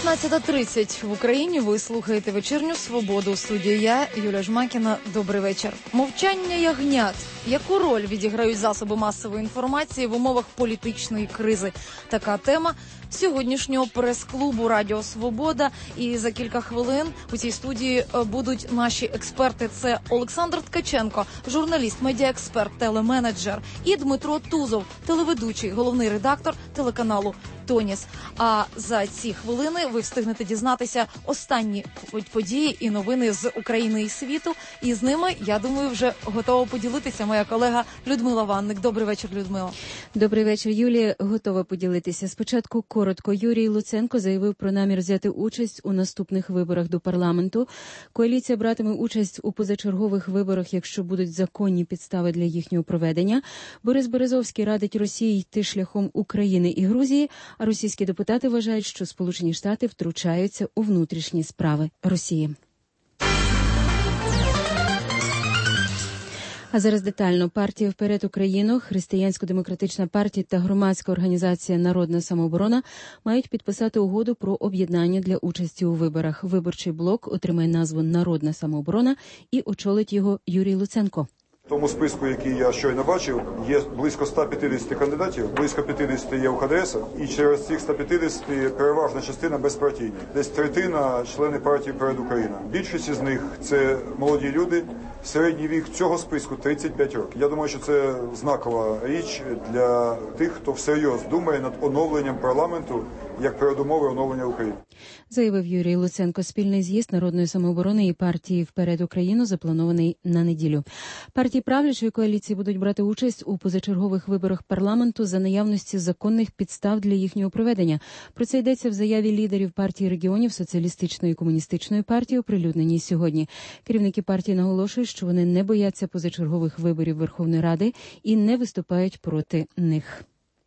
19:30 в Україні. Ви слухаєте «Вечірню свободу». У студії я, Юлія Жмакіна. Добрий вечір. Мовчання ягнят. Яку роль відіграють засоби масової інформації в умовах політичної кризи? Така тема сьогоднішнього прес-клубу «Радіо Свобода». І за кілька хвилин у цій студії будуть наші експерти. Це Олександр Ткаченко, журналіст, медіаексперт, телеменеджер, і Дмитро Тузов, телеведучий, головний редактор телеканалу «Тоніс». А за ці хвилини ви встигнете дізнатися останні події і новини з України і світу. І з ними, я думаю, вже готова поділитися моя колега Людмила Ванник. Добрий вечір, Людмила. Добрий вечір, Юлія. Готова поділитися. Спочатку коротко. Юрій Луценко заявив про намір взяти участь у наступних виборах до парламенту. Коаліція братиме участь у позачергових виборах, якщо будуть законні підстави для їхнього проведення. Борис Березовський радить Росії йти шляхом України і Грузії, а російські депутати вважають, що Сполучені Штати втручаються у внутрішні справи Росії. А зараз детально. Партія «Вперед Україну», Християнсько-демократична партія та громадська організація «Народна самооборона» мають підписати угоду про об'єднання для участі у виборах. Виборчий блок отримає назву «Народна самооборона» і очолить його Юрій Луценко. В тому списку, який я щойно бачив, є близько 150 кандидатів, близько 50 є у ХДС, і через цих 150 переважна частина безпартійні. Десь третина члени партії «Вперед Україна». Більшість із них – це молоді люди, середній вік цього списку – 35 років. Я думаю, що це знакова річ для тих, хто всерйоз думає над оновленням парламенту як передумови оновлення України. Заявив Юрій Луценко. Спільний з'їзд Народної самооборони і партії «Вперед Україну» запланований на неділю. Партії правлячої коаліції будуть брати участь у позачергових виборах парламенту за наявності законних підстав для їхнього проведення. Про це йдеться в заяві лідерів партії регіонів Соціалістичної і Комуністичної партії, оприлюдненій сьогодні. Керівники партії наголошують, що вони не бояться позачергових виборів Верховної Ради і не виступають проти них.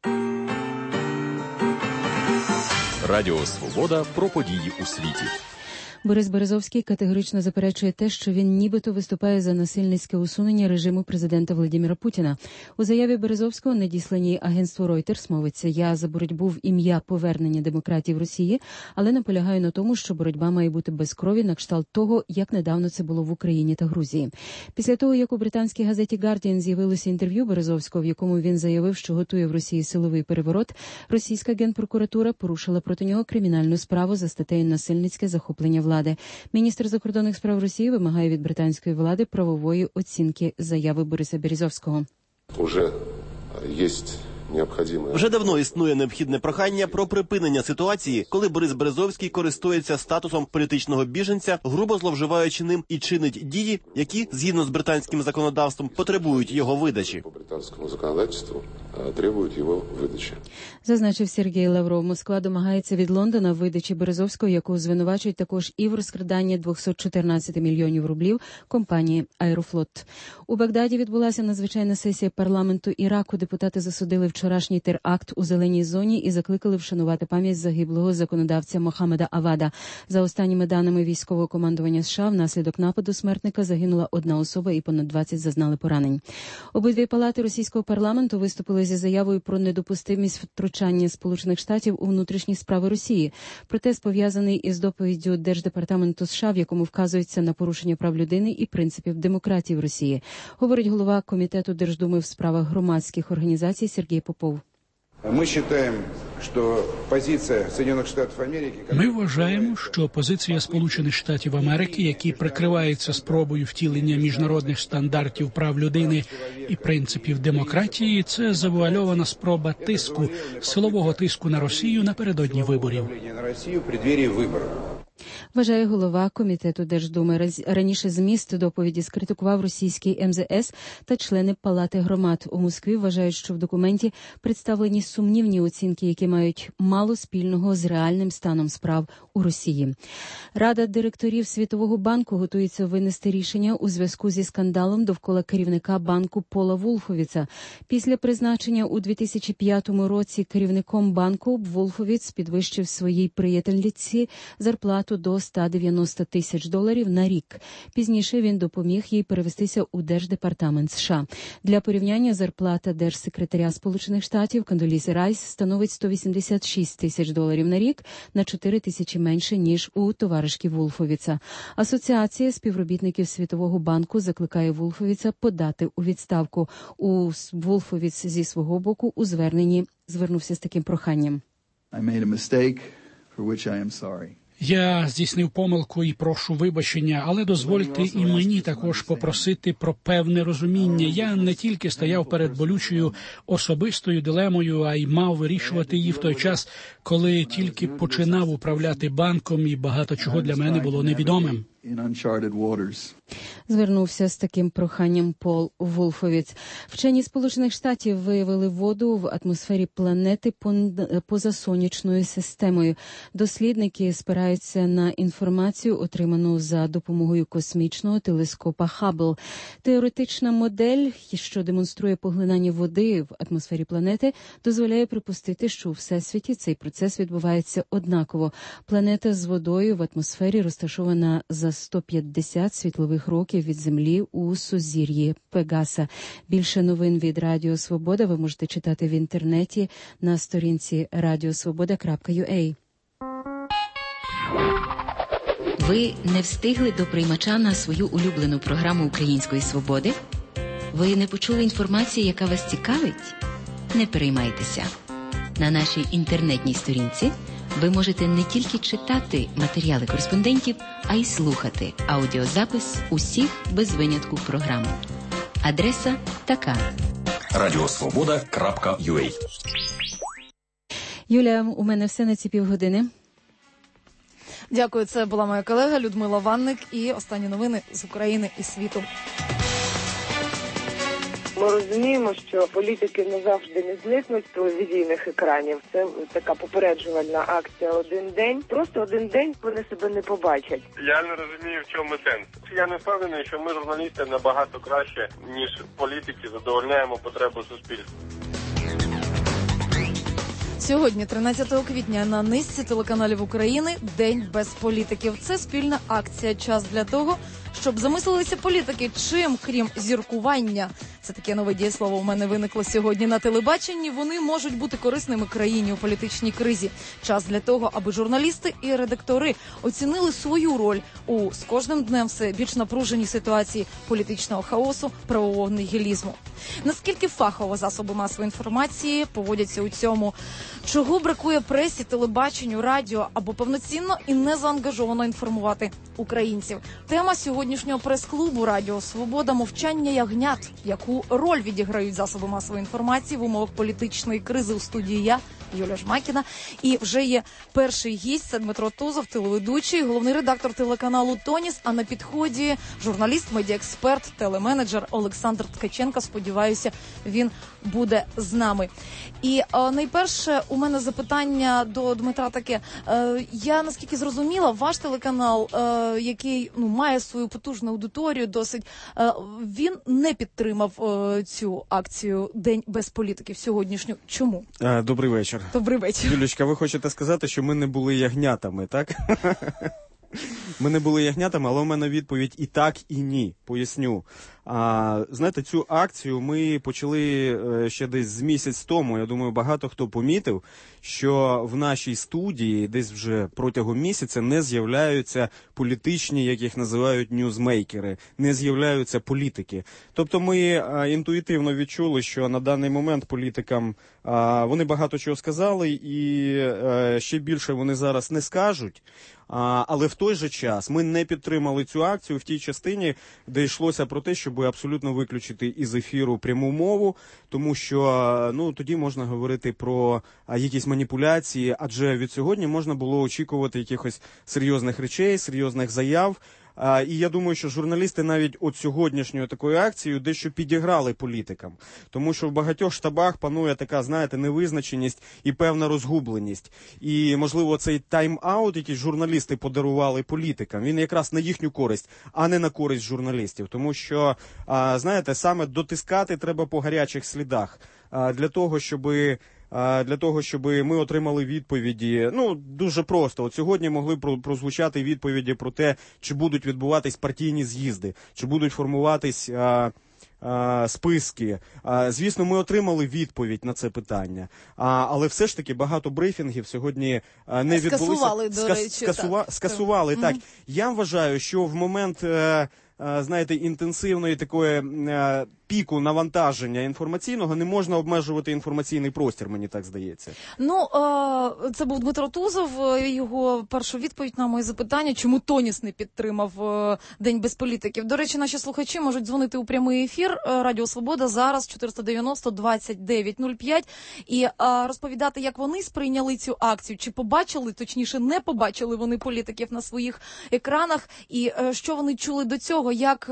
Радіо «Свобода» про події у світі. Борис Березовський категорично заперечує те, що він нібито виступає за насильницьке усунення режиму президента Володимира Путіна. У заяві Березовського, надісланій агентству Reuters, мовиться: «Я за боротьбу в ім'я повернення демократії в Росії, але наполягаю на тому, що боротьба має бути без крові, на кшталт того, як недавно це було в Україні та Грузії». Після того, як у британській газеті Guardian з'явилося інтерв'ю Березовського, в якому він заявив, що готує в Росії силовий переворот, російська генпрокуратура порушила проти нього кримінальну справу за статтею «Насильницьке захоплення влади». Міністр закордонних справ Росії вимагає від британської влади правової оцінки заяви Бориса Березовського. Вже давно існує необхідне прохання про припинення ситуації, коли Борис Березовський користується статусом політичного біженця, грубо зловживаючи ним і чинить дії, які, згідно з британським законодавством, потребують його видачі. Зазначив Сергій Лавров. Москва домагається від Лондона видачі Березовського, яку звинувачують також і в розкраданні 214 мільйонів рублів компанії «Аерофлот». У Багдаді відбулася надзвичайна сесія парламенту Іраку. Депутати засудили вчорашній теракт у зеленій зоні і закликали вшанувати пам'ять загиблого законодавця Мохаммеда Авада. За останніми даними військового командування США, внаслідок нападу смертника загинула одна особа і понад 20 зазнали поранень. Обидві палати російського парламенту виступили зі заявою про недопустимість втручання Сполучених Штатів у внутрішні справи Росії. Протест пов'язаний із доповіддю Держдепартаменту США, в якому вказується на порушення прав людини і принципів демократії в Росії. Говорить голова Комітету Держдуми в справах громадських організацій Сергій Попов. Ми вважаємо, що позиція Сполучених Штатів Америки, які прикриваються спробою втілення міжнародних стандартів прав людини і принципів демократії, це завуальована спроба тиску, силового тиску на Росію напередодні виборів. Вважає голова Комітету Держдуми. Раніше зміст доповіді скритикував російський МЗС та члени Палати громад. У Москві вважають, що в документі представлені сумнівні оцінки, які мають мало спільного з реальним станом справ у Росії. Рада директорів Світового банку готується винести рішення у зв'язку зі скандалом довкола керівника банку Пола Вулфовіца. Після призначення у 2005 році керівником банку Вулфовіц підвищив своїй приятельниці зарплату зарплату до $190 тисяч на рік. Пізніше він допоміг їй перевестися у Держдепартамент США. Для порівняння зарплата держсекретаря Сполучених Штатів Кондолізи Райс становить $186 тисяч на рік, на 4 тисячі менше, ніж у товаришки Вулфовіца. Асоціація співробітників Світового банку закликає Вулфовіца подати у відставку. Вулфовіц зі свого боку у зверненні звернувся з таким проханням. Я здійснив помилку і прошу вибачення, але дозвольте і мені також попросити про певне розуміння. Я не тільки стояв перед болючою особистою дилемою, а й мав вирішувати її в той час, коли тільки починав управляти банком, і багато чого для мене було невідомим. Звернувся з таким проханням Пол Вулфовіц. Вчені Сполучених Штатів виявили воду в атмосфері планети поза сонячною системою. Дослідники спираються на інформацію, отриману за допомогою космічного телескопа Хаббл. Теоретична модель, що демонструє поглинання води в атмосфері планети, дозволяє припустити, що у Всесвіті цей процес відбувається однаково. Планета з водою в атмосфері розташована за 150 світлових років від Землі у сузір'ї Пегаса. Більше новин від Радіо Свобода ви можете читати в інтернеті на сторінці radiosvoboda.ua. Ви не встигли до приймача на свою улюблену програму Української Свободи? Ви не почули інформації, яка вас цікавить? Не переймайтеся. На нашій інтернетній сторінці ви можете не тільки читати матеріали кореспондентів, а й слухати аудіозапис усіх без винятку програм. Адреса така: radiosvoboda.ua. Юля, у мене все на ці півгодини. Дякую, це була моя колега Людмила Ванник і останні новини з України і світу. Ми розуміємо, що політики не завжди не зникнуть з телевізійних екранів. Це така попереджувальна акція «Один день». Просто один день вони себе не побачать. Я не розумію, в чому сенс. Я не впевнений, що ми, журналісти, набагато краще, ніж політики, задовольняємо потребу суспільства. Сьогодні, 13 квітня, на низці телеканалів України «День без політиків». Це спільна акція. Час для того, щоб замислилися політики, чим, крім зіркування, це таке нове дієслово у мене виникло сьогодні на телебаченні, вони можуть бути корисними країні у політичній кризі. Час для того, аби журналісти і редактори оцінили свою роль у з кожним днем все більш напруженій ситуації політичного хаосу, правового нігілізму. Наскільки фахово засоби масової інформації поводяться у цьому? Чого бракує пресі, телебаченню, радіо, або повноцінно і незаангажовано інформувати українців? Тема сьогоднішнього прес-клубу «Радіо Свобода» – мовчання ягнят. Яку роль відіграють засоби масової інформації в умовах політичної кризи? У студії я, Юля Жмакіна. І вже є перший гість – це Дмитро Тузов, телеведучий, головний редактор телеканалу «Тоніс», а на підході журналіст, медіаексперт, телеменеджер Олександр Ткаченко. Сподіваюся, він буде з нами. І найперше у мене запитання до Дмитра таке. Я, наскільки зрозуміла, ваш телеканал, який має свою потужну аудиторію досить, він не підтримав цю акцію «День без політиків» сьогоднішню. Чому? Добрий вечір. Добрий вечір. Юлічка, ви хочете сказати, що ми не були ягнятами, так? Ми не були ягнятами, але у мене відповідь і так, і ні. Поясню. Знаєте, цю акцію ми почали ще десь з місяць тому. Я думаю, багато хто помітив, що в нашій студії десь вже протягом місяця не з'являються політичні, як їх називають, ньюзмейкери, не з'являються політики. Тобто ми інтуїтивно відчули, що на даний момент політикам вони багато чого сказали, і ще більше вони зараз не скажуть. Але в той же час ми не підтримали цю акцію в тій частині, де йшлося про те, щоб абсолютно виключити із ефіру пряму мову, тому що тоді можна говорити про якісь маніпуляції, адже від сьогодні можна було очікувати якихось серйозних речей, серйозних заяв. І я думаю, що журналісти навіть от сьогоднішньою такою акцією дещо підіграли політикам. Тому що в багатьох штабах панує така, знаєте, невизначеність і певна розгубленість. І, можливо, цей тайм-аут, який журналісти подарували політикам, він якраз на їхню користь, а не на користь журналістів. Тому що, знаєте, саме дотискати треба по гарячих слідах. Для того, щоб для того, щоб ми отримали відповіді. Ну, дуже просто. От сьогодні могли прозвучати відповіді про те, чи будуть відбуватись партійні з'їзди, чи будуть формуватись списки. Звісно, ми отримали відповідь на це питання. Але все ж таки багато брифінгів сьогодні не відбулися. Скасували, до речі. Скасували, так. Я вважаю, що в момент, знаєте, інтенсивної такої піку навантаження інформаційного не можна обмежувати інформаційний простір, мені так здається. Ну, це був Дмитро Тузов, його перша відповідь на моє запитання, чому Тоніс не підтримав День без політиків. До речі, наші слухачі можуть дзвонити у прямий ефір Радіо Свобода зараз 490-29-05 і розповідати, як вони сприйняли цю акцію, чи побачили, точніше не побачили вони політиків на своїх екранах, і що вони чули до цього, як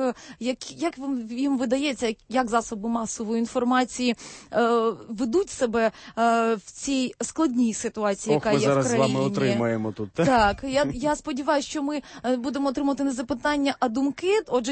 їм видається, як засоби масової інформації ведуть себе в цій складній ситуації, яка є в країні. Ми зараз з вами отримаємо тут. Так, я сподіваюся, що ми будемо отримати не запитання, а думки. Отже,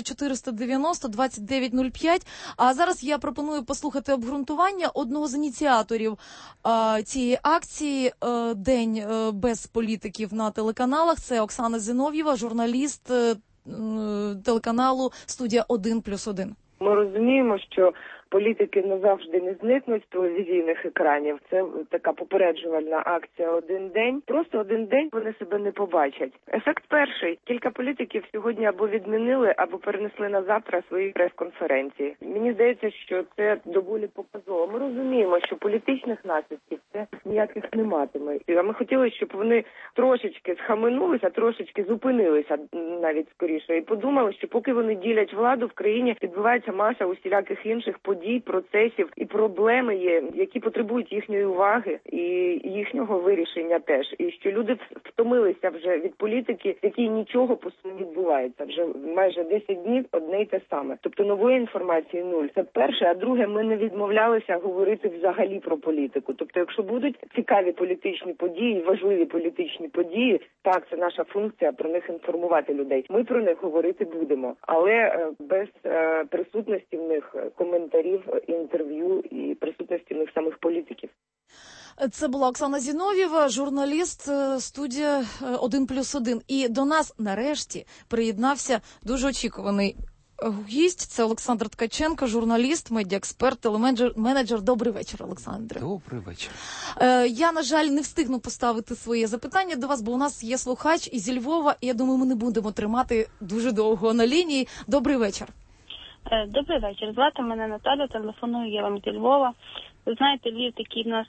490-29-05. А зараз я пропоную послухати обґрунтування одного з ініціаторів цієї акції «День без політиків» на телеканалах. Це Оксана Зінов'єва, журналіст телеканалу «Студія 1+1». Ми розуміємо, що політики назавжди не зникнуть з телевізійних екранів. Це така попереджувальна акція «Один день». Просто один день вони себе не побачать. Ефект перший. Кілька політиків сьогодні або відмінили, або перенесли на завтра свої прес-конференції. Мені здається, що це доволі показово. Ми розуміємо, що політичних наслідків це ніяких не матиме. А ми хотіли, щоб вони трошечки схаменулися, трошечки зупинилися навіть скоріше. І подумали, що поки вони ділять владу, в країні відбувається маса усіляких інших подій, процесів і проблеми є, які потребують їхньої уваги і їхнього вирішення теж. І що люди втомилися вже від політики, в якій нічого по суті відбувається. Вже майже 10 днів одне й те саме. Тобто нової інформації нуль. Це перше. А друге, ми не відмовлялися говорити взагалі про політику. Тобто, якщо будуть цікаві політичні події, важливі політичні події, так, це наша функція про них інформувати людей. Ми про них говорити будемо. Але без присутності в них коментарів, інтерв'ю і присутності в них самих політиків. Це була Оксана Зінов'єва, журналіст студія 1+1. І до нас нарешті приєднався дуже очікуваний гість. Це Олександр Ткаченко, журналіст, медіаексперт, телеменеджер. Добрий вечір, Олександре. Добрий вечір. Я, на жаль, не встигну поставити своє запитання до вас, бо у нас є слухач із Львова, і я думаю, ми не будемо тримати дуже довго на лінії. Добрий вечір. Добрий вечір. Звати мене Наталя, телефоную я вам зі Львова. Ви знаєте, Львів такий в нас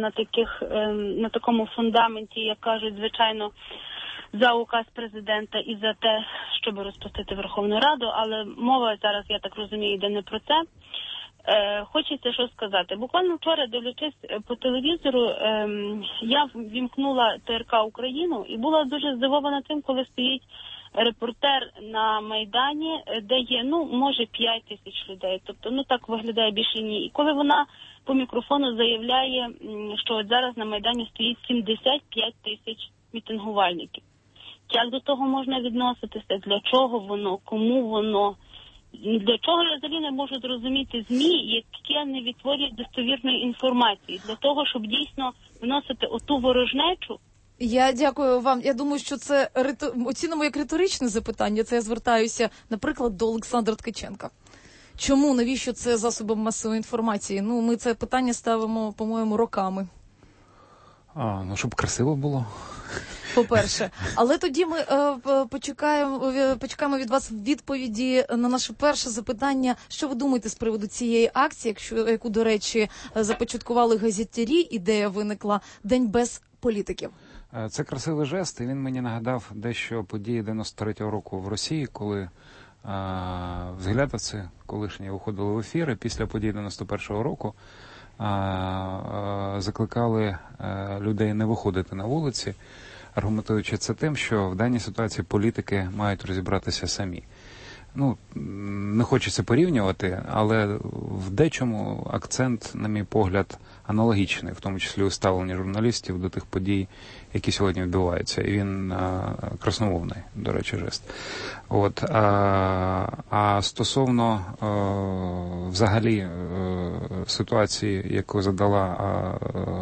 на такому фундаменті, як кажуть, звичайно, за указ президента і за те, щоб розпустити Верховну Раду, але мова зараз, я так розумію, йде не про це. Хочеться що сказати. Буквально вчора, дивлячись по телевізору, я ввімкнула ТРК Україну і була дуже здивована тим, коли стоїть репортер на Майдані, де є, може 5 тисяч людей. Тобто, так виглядає більше ні. І коли вона по мікрофону заявляє, що от зараз на Майдані стоїть 75 тисяч мітингувальників. Як до того можна відноситися? Для чого воно? Кому воно? Для чого я взагалі не можу зрозуміти ЗМІ, яке не відтворюють достовірної інформації? Для того, щоб дійсно вносити оту ворожнечу. Я дякую вам. Я думаю, що це оцінимо як риторичне запитання. Це я звертаюся, наприклад, до Олександра Ткаченка. Чому, навіщо це засобом масової інформації? Ми це питання ставимо, по-моєму, роками. Щоб красиво було. По-перше. Але тоді ми почекаємо від вас відповіді на наше перше запитання. Що ви думаєте з приводу цієї акції, яку, до речі, започаткували газетярі, ідея виникла «День без політиків»? Це красивий жест, і він мені нагадав дещо події 93-го року в Росії, коли взглядовці колишні виходили в ефіри після подій 91-го року, закликали людей не виходити на вулиці, аргументуючи це тим, що в даній ситуації політики мають розібратися самі. Не хочеться порівнювати, але в дечому акцент, на мій погляд, аналогічний, в тому числі у ставленні журналістів до тих подій, які сьогодні відбуваються. І він красномовний, до речі, жест. А стосовно взагалі ситуації, яку задала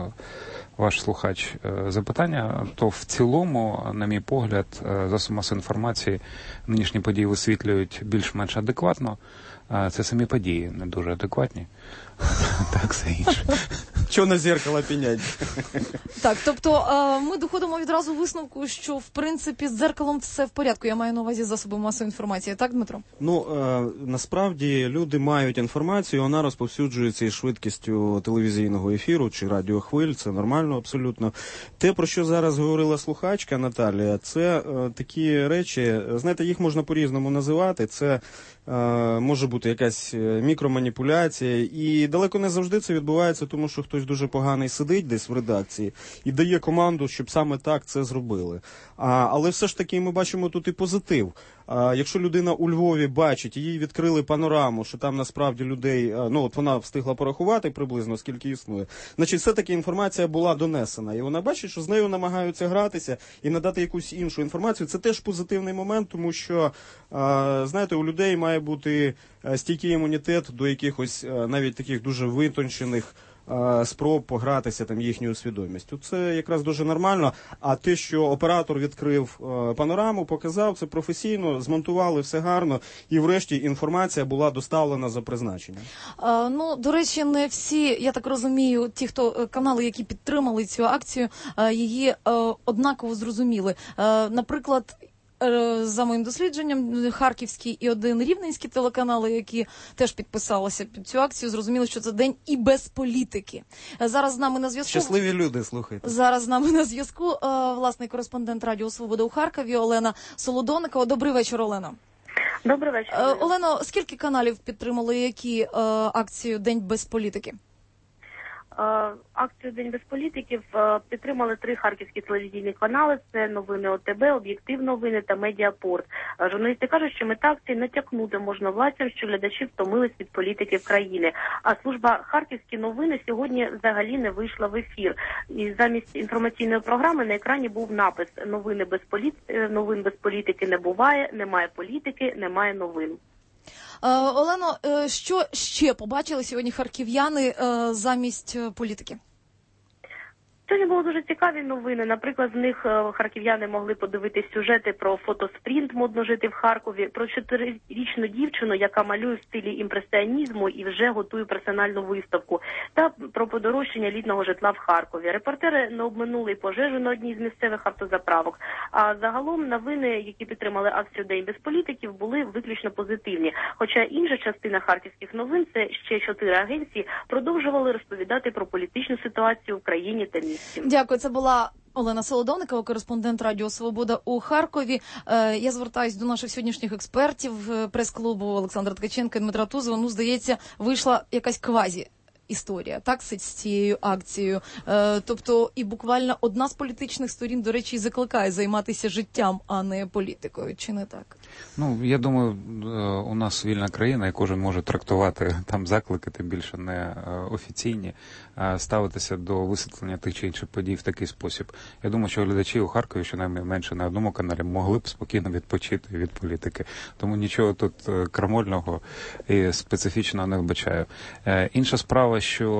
ваш слухач запитання, то в цілому, на мій погляд, засоби масової інформації нинішні події висвітлюють більш-менш адекватно. Це самі події не дуже адекватні. Так, все інше. Чого на зеркало пінять? Так, тобто ми доходимо відразу висновку, що в принципі з дзеркалом все в порядку. Я маю на увазі засоби масової інформації. Так, Дмитро? Ну, насправді люди мають інформацію, вона розповсюджується із швидкістю телевізійного ефіру чи радіохвиль, це нормально абсолютно. Те, про що зараз говорила слухачка Наталія, це такі речі, знаєте, їх можна по-різному називати, це може бути якась мікроманіпуляція, і далеко не завжди це відбувається, тому що хтось дуже поганий сидить десь в редакції і дає команду, щоб саме так це зробили. Але все ж таки ми бачимо тут і позитив. Якщо людина у Львові бачить, їй відкрили панораму, що там насправді людей, ну от вона встигла порахувати приблизно, скільки існує, значить все-таки інформація була донесена. І вона бачить, що з нею намагаються гратися і надати якусь іншу інформацію. Це теж позитивний момент, тому що, знаєте, у людей має бути стійкий імунітет до якихось навіть таких дуже витончених спроб погратися там їхньою свідомістю. Це якраз дуже нормально. А те, що оператор відкрив панораму, показав, це професійно, змонтували все гарно, і врешті інформація була доставлена за призначенням. Ну, до речі, не всі, я так розумію, ті, хто канали, які підтримали цю акцію, її однаково зрозуміли. Наприклад, за моїм дослідженням, харківський і один рівненський телеканали, які теж підписалися під цю акцію, зрозуміли, що це день і без політики. Зараз з нами на зв'язку... Щасливі люди, слухайте. Зараз з нами на зв'язку власний кореспондент Радіо Свобода у Харкові Олена Солодовникова. Добрий вечір, Олена. Добрий вечір. Олено, скільки каналів підтримали які акцію «День без політики»? Акцію «День без політиків» підтримали 3 харківські телевізійні канали. Це «Новини ОТБ», «Об'єктив новини» та «Медіапорт». Журналісти кажуть, що мета акції натякнути можновладцям, що глядачі втомились від політиків країни. А служба «Харківські новини» сьогодні взагалі не вийшла в ефір. І замість інформаційної програми на екрані був напис «Новин без політики не буває, немає політики, немає новин». Олено, що ще побачили сьогодні харків'яни замість політики? Сьогодні були дуже цікаві новини. Наприклад, з них харків'яни могли подивитись сюжети про фотоспринт «Модно жити в Харкові», про 4-річну дівчину, яка малює в стилі імпресіонізму і вже готує персональну виставку, та про подорожчання елітного житла в Харкові. Репортери не обминули пожежу на одній з місцевих автозаправок. А загалом новини, які підтримали акцію «День без політиків», були виключно позитивні. Хоча інша частина харківських новин, це ще 4 агенції, продовжували розповідати про політичну ситуацію в країні та місті. Дякую. Це була Олена Солодовникова, кореспондент Радіо Свобода у Харкові. Я звертаюсь до наших сьогоднішніх експертів прес-клубу Олександра Ткаченка і Дмитра Тузова. Ну, здається, вийшла якась квазі-історія, так, з цією акцією. Тобто і буквально одна з політичних сторін, до речі, закликає займатися життям, а не політикою. Чи не так? Ну, я думаю, у нас вільна країна, і кожен може трактувати там заклики, тим більше не офіційні, ставитися до висвітлення тих чи інших подій в такий спосіб. Я думаю, що глядачі у Харкові, щонайменше на одному каналі, могли б спокійно відпочити від політики. Тому нічого тут крамольного і специфічного не вбачаю. Інша справа, що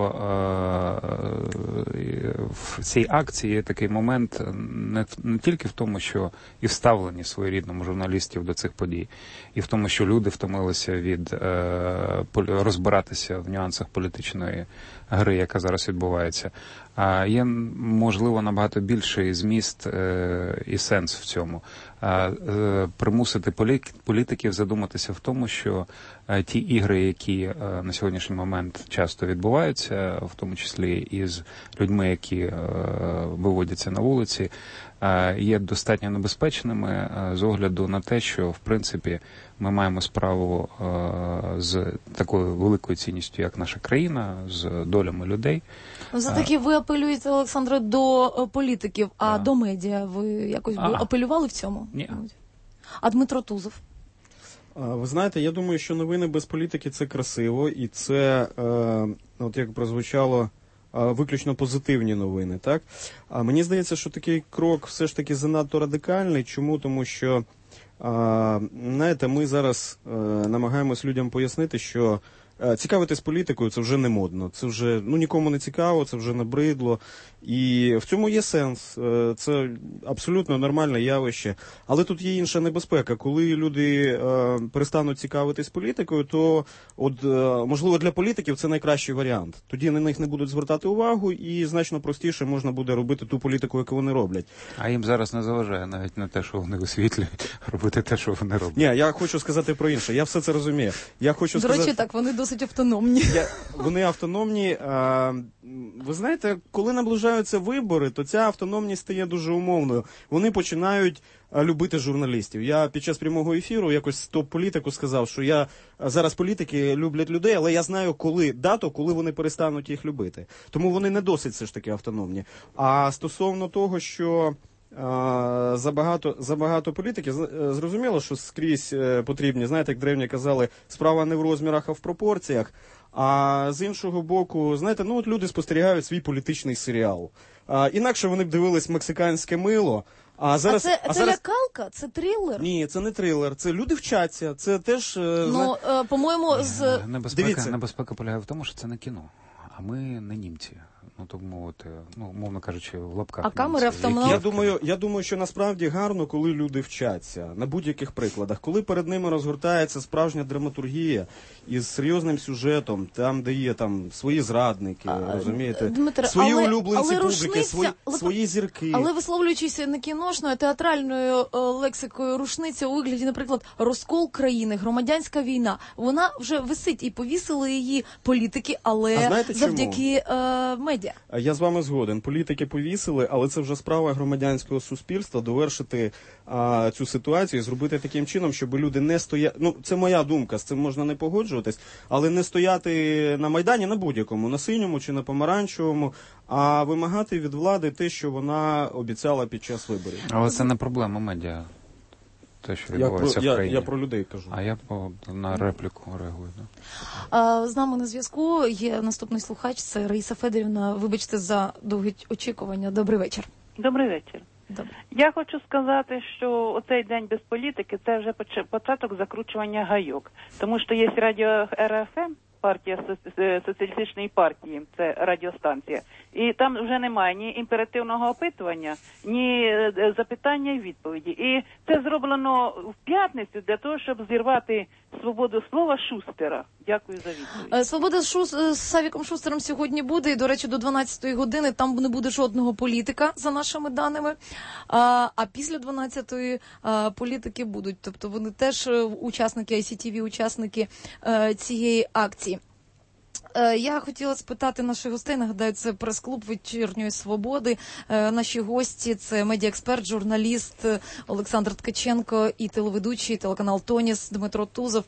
в цій акції є такий момент не тільки в тому, що і вставлені своєрідному журналістів до цих подій, і в тому, що люди втомилися від розбиратися в нюансах політичної гри, яка зараз відбувається. Є, можливо, набагато більший зміст і сенс в цьому. Примусити політиків задуматися в тому, що ті ігри, які на сьогоднішній момент часто відбуваються, в тому числі із людьми, які виводяться на вулиці, є достатньо небезпечними з огляду на те, що, в принципі, ми маємо справу з такою великою цінністю, як наша країна, з долями людей. Все-таки ви апелюєте, Олександре, до політиків, а до медіа ви якось апелювали в цьому? Ні. А Дмитро Тузов? Ви знаєте, я думаю, що новини без політики – це красиво, і це, от як прозвучало, виключно позитивні новини, так? А мені здається, що такий крок все ж таки занадто радикальний. Чому? Тому що, знаєте, ми зараз намагаємось людям пояснити, що цікавитись політикою це вже не модно. Це вже нікому не цікаво, це вже набридло. І в цьому є сенс. Це абсолютно нормальне явище. Але тут є інша небезпека. Коли люди перестануть цікавитись політикою, то можливо для політиків це найкращий варіант. Тоді на них не будуть звертати увагу і значно простіше можна буде робити ту політику, яку вони роблять. А їм зараз не заважає навіть на те, що вони висвітлюють, робити те, що вони роблять. Ні, я хочу сказати про інше. Я все це розумію. До речі, так, вони досить автономні. Вони автономні. Ви знаєте, коли наближаються вибори, то ця автономність стає дуже умовною. Вони починають любити журналістів. Я під час прямого ефіру якось топ-політику сказав, що зараз політики люблять людей, але я знаю, коли вони перестануть їх любити. Тому вони не досить все ж таки автономні. А стосовно того, що забагато політики, зрозуміло, що скрізь потрібні, знаєте, як древні казали, справа не в розмірах, а в пропорціях. А з іншого боку, знаєте, люди спостерігають свій політичний серіал. Інакше вони б дивились «Мексиканське мило». Це лякалка? Це трилер? Ні, це не трилер. Це люди вчаться. Це теж... по-моєму, Небезпека полягає в тому, що це не кіно. А ми не німці. Тому, мовно кажучи, в лапках. А камери автономні? Я думаю, що насправді гарно, коли люди вчаться. На будь-яких прикладах. Коли перед ними розгортається справжня драматургія із серйозним сюжетом, там, де є свої зрадники, розумієте? Дмитре, свої улюбленці публіки, свої зірки. Але висловлюючись не кіношною, а театральною лексикою рушниця у вигляді, наприклад, розкол країни, громадянська війна, вона вже висить і повісили її політики, але завдяки медіа. Я з вами згоден. Політики повісили, але це вже справа громадянського суспільства довершити цю ситуацію і зробити таким чином, щоб люди не стояли... це моя думка, з цим можна не погоджуватись, але не стояти на Майдані на будь-якому, на синьому чи на помаранчевому, а вимагати від влади те, що вона обіцяла під час виборів. Але це не проблема медіа. Те, що відбувається в країні. Я про людей кажу. А я на репліку реагую. З нами на зв'язку є наступний слухач, це Раїса Федорівна. Вибачте за довге очікування. Добрий вечір. Добрий вечір. Добре. Я хочу сказати, що оцей день без політики – це вже початок закручування гайок. Тому що є радіо РФМ, партія соціалістичної партії, це радіостанція, і там вже немає ні імперативного опитування, ні запитання і відповіді. І це зроблено в п'ятницю для того, щоб зірвати свободу слова Шустера. Дякую за відповідь. Свобода з Савіком Шустером сьогодні буде, і, до речі, до 12-ї години там не буде жодного політика, за нашими даними, а після 12-ї політики будуть. Тобто вони теж учасники ICTV, учасники цієї акції. Я хотіла спитати наших гостей, нагадаю, це прес-клуб «Вечірньої свободи». Наші гості – це медіаексперт, журналіст Олександр Ткаченко і телеведучий телеканал «Тоніс» Дмитро Тузов.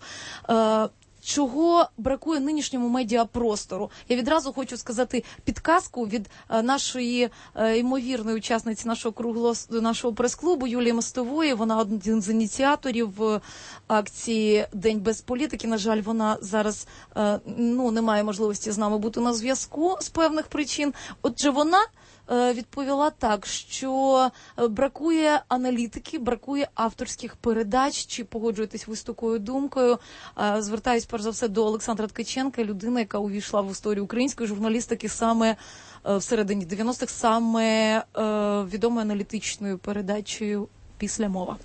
Чого бракує нинішньому медіапростору? Я відразу хочу сказати підказку від нашої ймовірної учасниці нашого прес-клубу Юлії Мостової. Вона один з ініціаторів акції «День без політики». На жаль, вона зараз не має можливості з нами бути на зв'язку з певних причин. Отже, вона відповіла так, що бракує аналітики, бракує авторських передач. Чи погоджуєтесь ви з такою думкою? Звертаюсь, перш за все, до Олександра Ткаченка, людина, яка увійшла в історію української журналістики саме всередині 90-х, саме відомою аналітичною передачею «Після мова».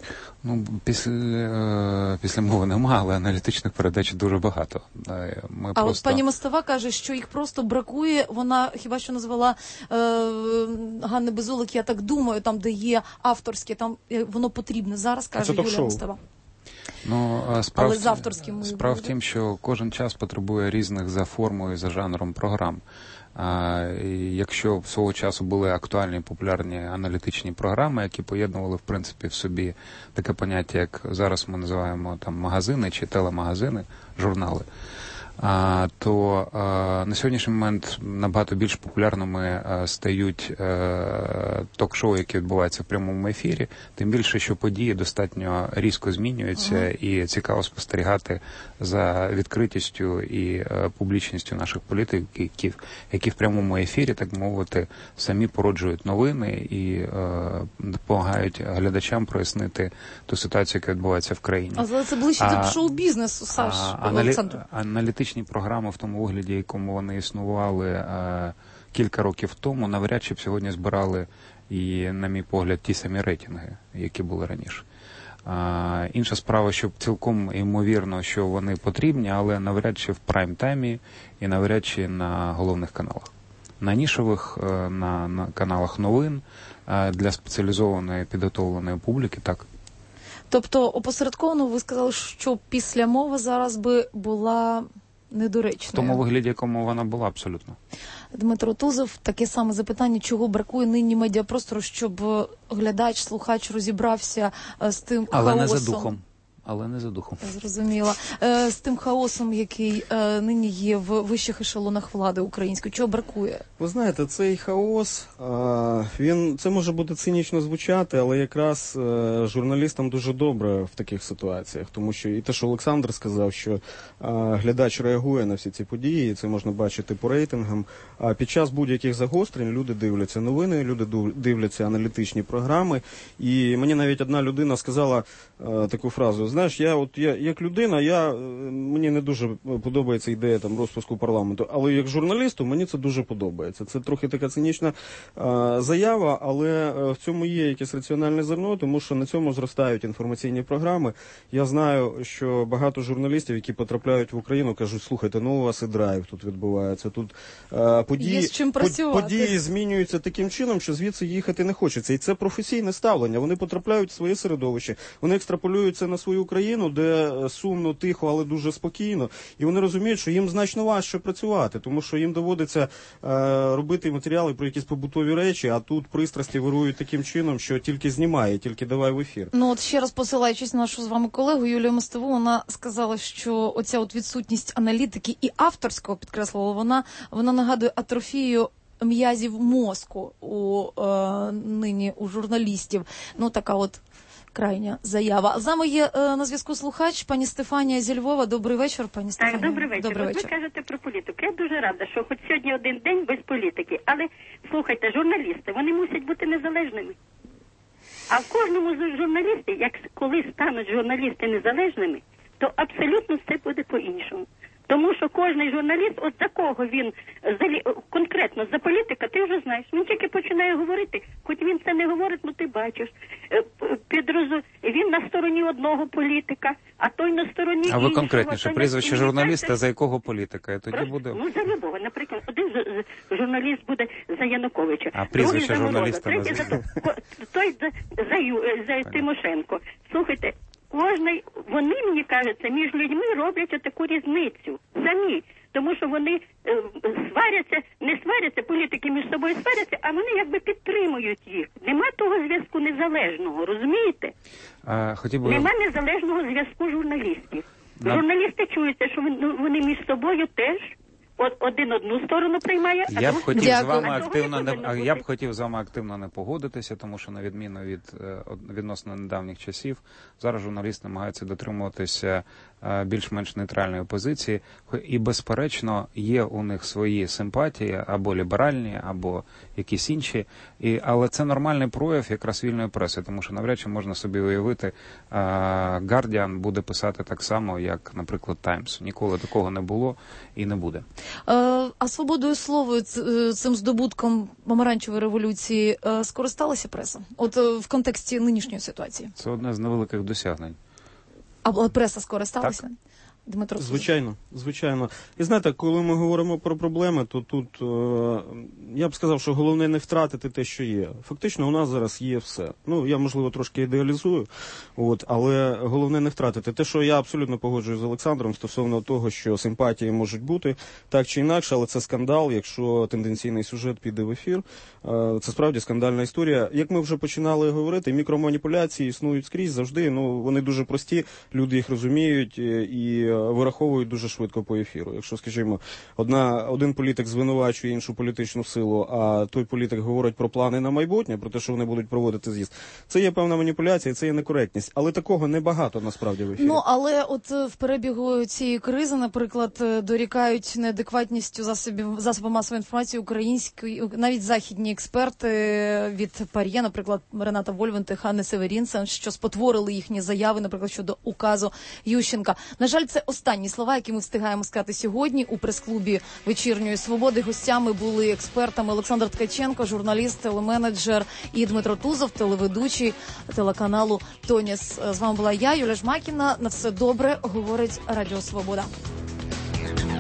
Після мови немає, але аналітичних передач дуже багато. От пані Мостова каже, що їх просто бракує. Вона хіба що назвала Ганни Безулик, я так думаю, там, де є авторське, там воно потрібне. Зараз, каже Юлія Мостова. Але з авторським справа в тім, що кожен час потребує різних за формою, за жанром програм. Якщо свого часу були актуальні популярні аналітичні програми, які поєднували в принципі в собі таке поняття, як зараз ми називаємо магазини чи телемагазини, журнали, то на сьогоднішній момент набагато більш популярними стають ток-шоу, які відбуваються в прямому ефірі, тим більше, що події достатньо різко змінюються, і цікаво спостерігати за відкритістю і публічністю наших політиків, які в прямому ефірі, так мовити, самі породжують новини і допомагають глядачам прояснити ту ситуацію, яка відбувається в країні. Але це ближче до шоу-бізнесу, Саш, Олександр. Аналітичні політичні програми в тому вигляді, якому вони існували кілька років тому, навряд чи б сьогодні збирали і, на мій погляд, ті самі рейтинги, які були раніше. Інша справа, що цілком ймовірно, що вони потрібні, але навряд чи в прайм-таймі і навряд чи на головних каналах. На нішових, на каналах новин, для спеціалізованої підготовленої публіки, так. Тобто, опосередковано ви сказали, що після мови зараз би була недоречною. В тому вигляді, якому вона була, абсолютно. Дмитро Тузов, таке саме запитання, чого бракує нині медіапростору, щоб глядач, слухач розібрався з тим хаосом. Але не за духом. Зрозуміло. З тим хаосом, який нині є в вищих ешелонах влади української. Чого бракує? Ви знаєте, цей хаос, це може бути цинічно звучати, але якраз журналістам дуже добре в таких ситуаціях. Тому що і те, що Олександр сказав, що глядач реагує на всі ці події, і це можна бачити по рейтингам. А під час будь-яких загострень люди дивляться новини, люди дивляться аналітичні програми. І мені навіть одна людина сказала таку фразу: знаєш, я як людина, мені не дуже подобається ідея розпуску парламенту, але як журналісту мені це дуже подобається. Це трохи така цинічна заява, але в цьому є якесь раціональне зерно, тому що на цьому зростають інформаційні програми. Я знаю, що багато журналістів, які потрапляють в Україну, кажуть: слухайте, у вас і драйв тут відбувається, тут події змінюються таким чином, що звідси їхати не хочеться. І це професійне ставлення. Вони потрапляють в своє середовище, вони екстраполюють це на свою країну, де сумно, тихо, але дуже спокійно. І вони розуміють, що їм значно важче працювати, тому що їм доводиться робити матеріали про якісь побутові речі, а тут пристрасті вирують таким чином, що тільки знімає, тільки давай в ефір. Ну от ще раз посилаючись на нашу з вами колегу Юлію Мостову, вона сказала, що оця от відсутність аналітики і авторського, підкреслила вона нагадує атрофію м'язів мозку нині у журналістів. Ну така от крайня заява. З нами є на зв'язку слухач, пані Стефанія зі Львова. Добрий вечір, пані Стефанія. Так, добрий вечір. Ви кажете про політику. Я дуже рада, що хоч сьогодні один день без політики. Але, слухайте, журналісти, вони мусять бути незалежними. А в кожному з журналістів, коли стануть журналісти незалежними, то абсолютно все буде по-іншому. Тому що кожний журналіст, от за кого він конкретно за політика, ти вже знаєш. Він тільки починає говорити, хоч він це не говорить, ну ти бачиш. Він на стороні одного політика, а той на стороні іншого. А ви конкретніше, прізвище журналіста, за якого політика? І тоді буде... Ну, за любого. Наприклад, один журналіст буде за Януковича. А прізвище журналіста не знає. Той за Тимошенко. Слухайте, вони, мені кажеться, між людьми роблять таку різницю самі. Тому що вони не сваряться, політики між собою сваряться, а вони якби підтримують їх. Нема того зв'язку незалежного, розумієте? Нема незалежного зв'язку журналістів. Журналісти чуються, що вони між собою теж один одну сторону приймає, а я б хотів з вами активно не погодитися, тому що на відміну від відносно недавніх часів, зараз журналісти намагаються дотримуватися більш-менш нейтральної позиції, і безперечно є у них свої симпатії, або ліберальні, або якісь інші, але це нормальний прояв якраз вільної преси, тому що навряд чи можна собі уявити, Guardian буде писати так само, як, наприклад, Times. Ніколи такого не було і не буде. А свободою слова, цим здобутком помаранчевої революції скористалася преса? От в контексті нинішньої ситуації. Це одне з невеликих досягнень. А преса скористалася? Так. Дмитро, звичайно. І знаєте, коли ми говоримо про проблеми, то тут я б сказав, що головне не втратити те, що є. Фактично у нас зараз є все. Ну, я, можливо, трошки ідеалізую, але головне не втратити. Те, що я абсолютно погоджуюсь з Олександром стосовно того, що симпатії можуть бути так чи інакше, але це скандал, якщо тенденційний сюжет піде в ефір. Це справді скандальна історія. Як ми вже починали говорити, мікроманіпуляції існують скрізь завжди, вони дуже прості, люди їх розуміють і вираховують дуже швидко по ефіру. Якщо, скажімо, один політик звинувачує іншу політичну силу, а той політик говорить про плани на майбутнє, про те, що вони будуть проводити з'їзд, це є певна маніпуляція, це є некоректність. Але такого небагато, насправді, в ефірі. Ну, але от в перебігу цієї кризи, наприклад, дорікають неадекватністю засобів масової інформації української, навіть західні експерти від ПАРЄ, наприклад, Рената Вольвент і Ханни Северінсен, що спотворили їхні заяви, наприклад, щодо указу Ющенка. На жаль, це останні слова, які ми встигаємо сказати сьогодні у прес-клубі «Вечірньої свободи». Гостями були експертами Олександр Ткаченко, журналіст, телеменеджер, і Дмитро Тузов, телеведучий телеканалу «Тоніс». З вами була я, Юлія Жмакіна. На все добре, говорить Радіо Свобода.